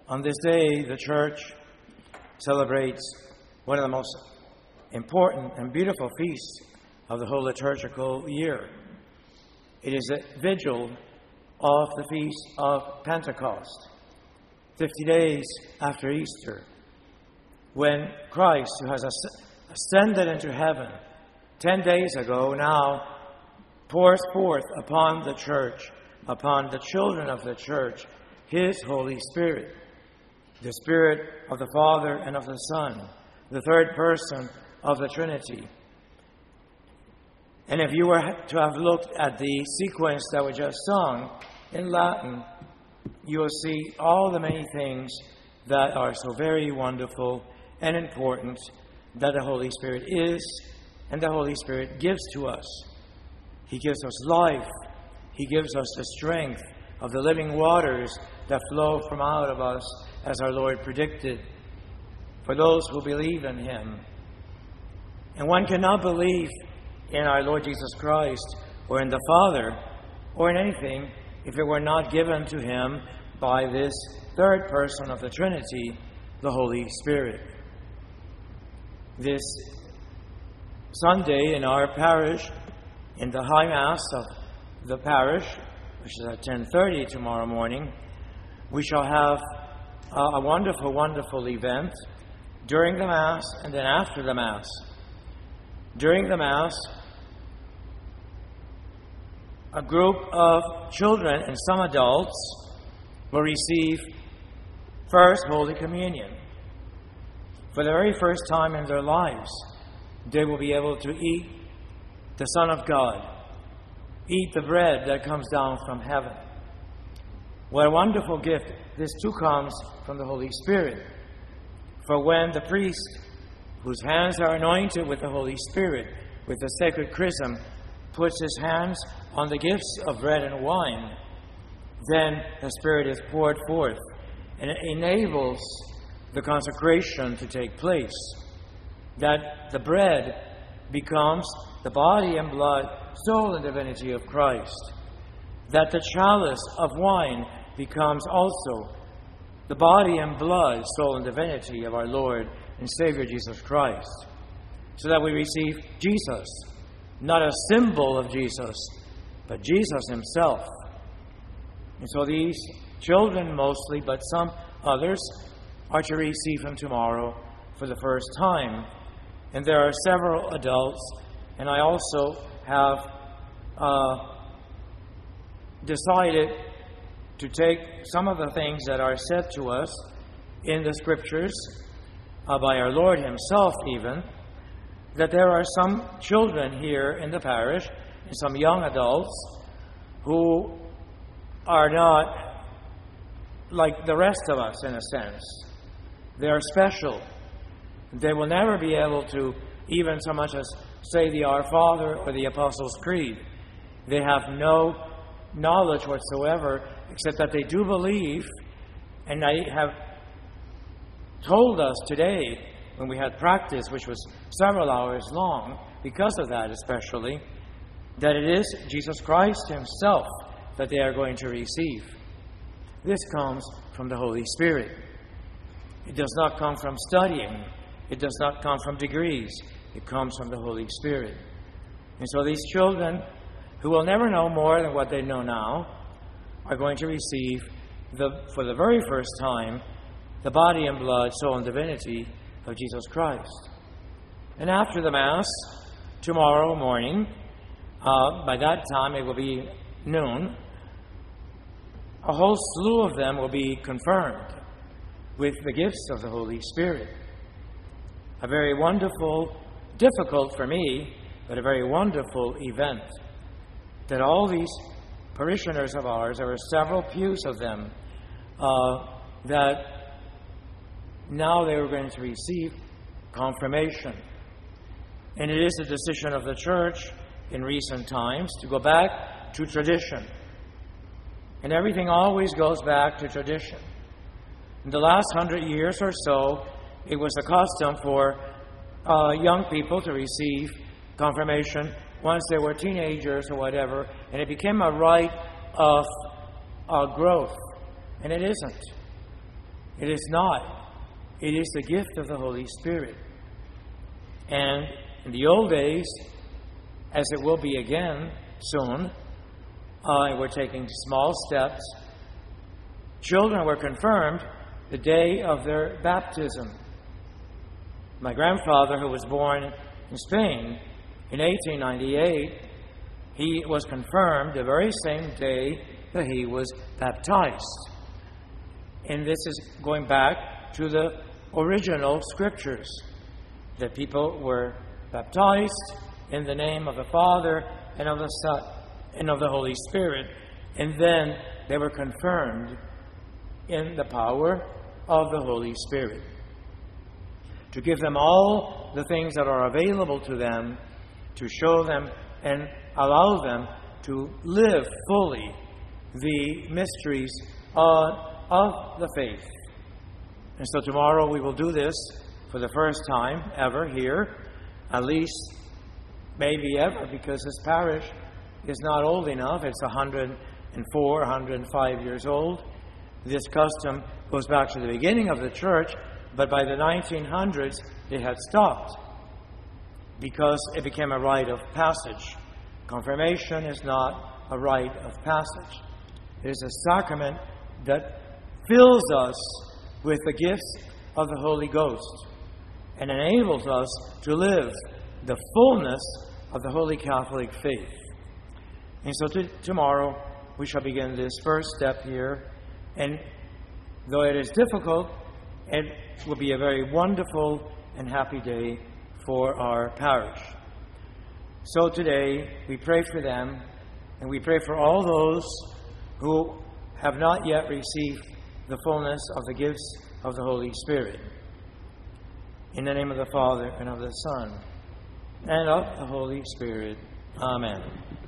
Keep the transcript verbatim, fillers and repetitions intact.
On this day, the Church celebrates one of the most important and beautiful feasts of the whole liturgical year. It is a vigil of the Feast of Pentecost, fifty days after Easter, when Christ, who has ascended into heaven ten days ago, now pours forth upon the Church, upon the children of the Church, His Holy Spirit, the Spirit of the Father and of the Son, the third person of the Trinity. And if you were to have looked at the sequence that we just sung in Latin, you will see all the many things that are so very wonderful and important that the Holy Spirit is and the Holy Spirit gives to us. He gives us life. He gives us the strength of the living waters that flow from out of us, as our Lord predicted, for those who believe in Him. And one cannot believe in our Lord Jesus Christ or in the Father or in anything if it were not given to Him by this third person of the Trinity, the Holy Spirit. This Sunday in our parish, in the High Mass of the parish, which is at ten thirty tomorrow morning, we shall have a, a wonderful, wonderful event during the Mass and then after the Mass. During the Mass, a group of children and some adults will receive First Holy Communion. For the very first time in their lives, they will be able to eat the Son of God, eat the bread that comes down from heaven. What a wonderful gift. This too comes from the Holy Spirit. For when the priest, whose hands are anointed with the Holy Spirit, with the sacred chrism, puts his hands on the gifts of bread and wine, then the Spirit is poured forth, and it enables the consecration to take place. That the bread becomes the body and blood, soul and divinity of Christ. That the chalice of wine becomes also the body and blood, soul and divinity of our Lord and Savior Jesus Christ. So that we receive Jesus, not a symbol of Jesus, but Jesus Himself. And so these children mostly, but some others, are to receive Him tomorrow for the first time. And there are several adults, and I also have uh, decided to take some of the things that are said to us in the Scriptures, uh, by our Lord Himself even, that there are some children here in the parish, and some young adults, who are not like the rest of us in a sense. They are special. They will never be able to even so much as say the Our Father or the Apostles' Creed. They have no knowledge whatsoever, except that they do believe, and they have told us today, when we had practice, which was several hours long, because of that especially, that it is Jesus Christ Himself that they are going to receive. This comes from the Holy Spirit. It does not come from studying. It does not come from degrees. It comes from the Holy Spirit. And so these children, who will never know more than what they know now, are going to receive, the, for the very first time, the body and blood, soul and divinity of Jesus Christ. And after the Mass, tomorrow morning, uh, by that time it will be noon, a whole slew of them will be confirmed with the gifts of the Holy Spirit. A very wonderful, difficult for me, but a very wonderful event. That all these parishioners of ours, there are several pews of them, uh, that now they are going to receive confirmation. And it is a decision of the Church in recent times to go back to tradition. And everything always goes back to tradition. In the last hundred years or so, it was a custom for uh, young people to receive confirmation once they were teenagers or whatever, and it became a rite of uh, growth. And it isn't. It is not. It is the gift of the Holy Spirit. And in the old days, as it will be again soon, uh, we're taking small steps. Children were confirmed the day of their baptism. My grandfather, who was born in Spain in eighteen ninety-eight, he was confirmed the very same day that he was baptized. And this is going back to the original scriptures, that people were baptized in the name of the Father and of the Son and of the Holy Spirit, and then they were confirmed in the power of the Holy Spirit, to give them all the things that are available to them, to show them and allow them to live fully the mysteries of, of the faith. And so tomorrow we will do this for the first time ever here, at least maybe ever, because this parish is not old enough. It's one hundred four, one hundred five years old. This custom goes back to the beginning of the church, but by the nineteen hundreds it had stopped because it became a rite of passage. Confirmation is not a rite of passage. It is a sacrament that fills us with the gifts of the Holy Ghost and enables us to live the fullness of the Holy Catholic faith. And so t- tomorrow we shall begin this first step here. And though it is difficult, it will be a very wonderful and happy day for our parish. So today we pray for them, and we pray for all those who have not yet received the fullness of the gifts of the Holy Spirit. In the name of the Father, and of the Son, and of the Holy Spirit. Amen.